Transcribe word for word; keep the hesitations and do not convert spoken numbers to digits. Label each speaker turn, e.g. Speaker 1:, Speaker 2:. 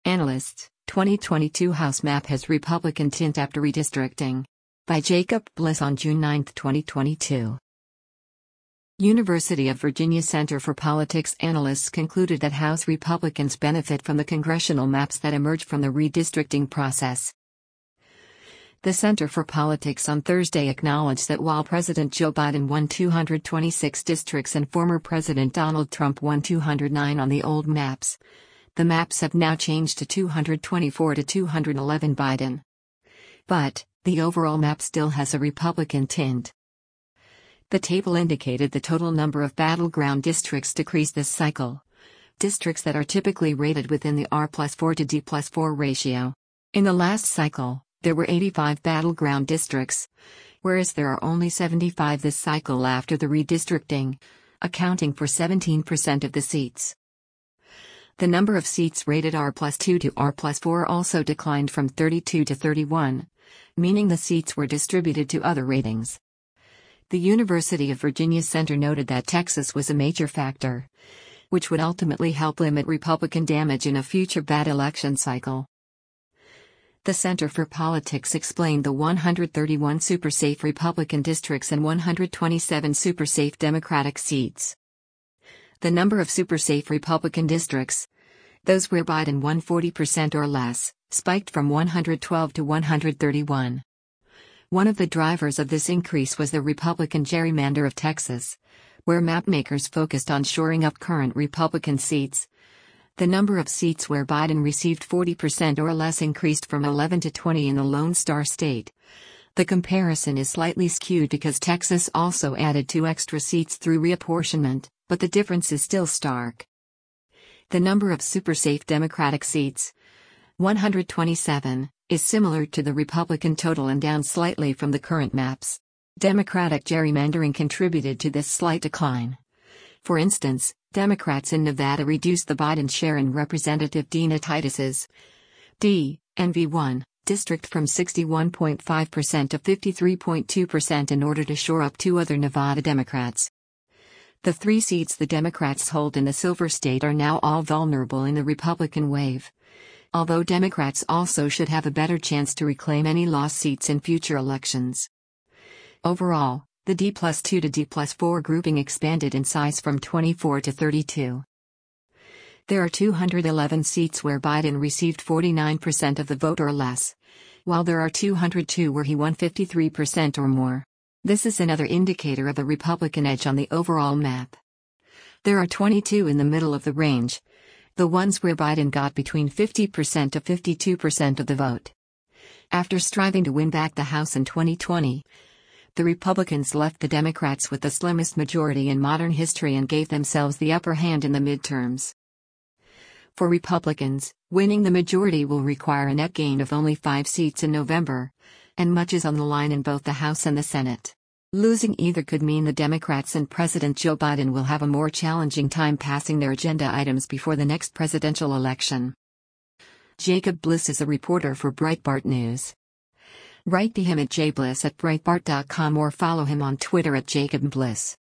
Speaker 1: Analysts, twenty twenty-two House map has Republican tint after redistricting. By Jacob Bliss on June ninth, twenty twenty-two. University of Virginia Center for Politics analysts concluded that House Republicans benefit from the congressional maps that emerge from the redistricting process. The Center for Politics on Thursday acknowledged that while President Joe Biden won two hundred twenty-six districts and former President Donald Trump won two hundred nine on the old maps, the maps have now changed to two hundred twenty-four to two hundred eleven Biden. But, the overall map still has a Republican tint. The table indicated the total number of battleground districts decreased this cycle. Districts that are typically rated within the R plus four to D plus four ratio. In the last cycle, there were eighty-five battleground districts, whereas there are only seventy-five this cycle after the redistricting, accounting for seventeen percent of the seats. The number of seats rated R plus two to R plus four also declined from thirty-two to thirty-one, meaning the seats were distributed to other ratings. The University of Virginia Center noted that Texas was a major factor, which would ultimately help limit Republican damage in a future bad election cycle. The Center for Politics explained the one hundred thirty-one super-safe Republican districts and one hundred twenty-seven super-safe Democratic seats. The number of super-safe Republican districts, those where Biden won forty percent or less, spiked from one hundred twelve to one hundred thirty-one. One of the drivers of this increase was the Republican gerrymander of Texas, where mapmakers focused on shoring up current Republican seats. The number of seats where Biden received forty percent or less increased from eleven to twenty in the Lone Star State. The comparison is slightly skewed because Texas also added two extra seats through reapportionment, but the difference is still stark. The number of super-safe Democratic seats, one hundred twenty-seven, is similar to the Republican total and down slightly from the current maps. Democratic gerrymandering contributed to this slight decline. For instance, Democrats in Nevada reduced the Biden share in Representative Dina Titus's D. N V one district from sixty-one point five percent to fifty-three point two percent in order to shore up two other Nevada Democrats. The three seats the Democrats hold in the Silver State are now all vulnerable in the Republican wave, although Democrats also should have a better chance to reclaim any lost seats in future elections. Overall, the D plus two to D plus four grouping expanded in size from twenty-four to thirty-two. There are two hundred eleven seats where Biden received forty-nine percent of the vote or less, while there are two hundred two where he won fifty-three percent or more. This is another indicator of a Republican edge on the overall map. There are twenty-two in the middle of the range, the ones where Biden got between fifty percent to fifty-two percent of the vote. After striving to win back the House in twenty twenty, the Republicans left the Democrats with the slimmest majority in modern history and gave themselves the upper hand in the midterms. For Republicans, winning the majority will require a net gain of only five seats in November, and much is on the line in both the House and the Senate. Losing either could mean the Democrats and President Joe Biden will have a more challenging time passing their agenda items before the next presidential election. Jacob Bliss is a reporter for Breitbart News. Write to him at jbliss at breitbart dot com or follow him on Twitter at Jacob Bliss.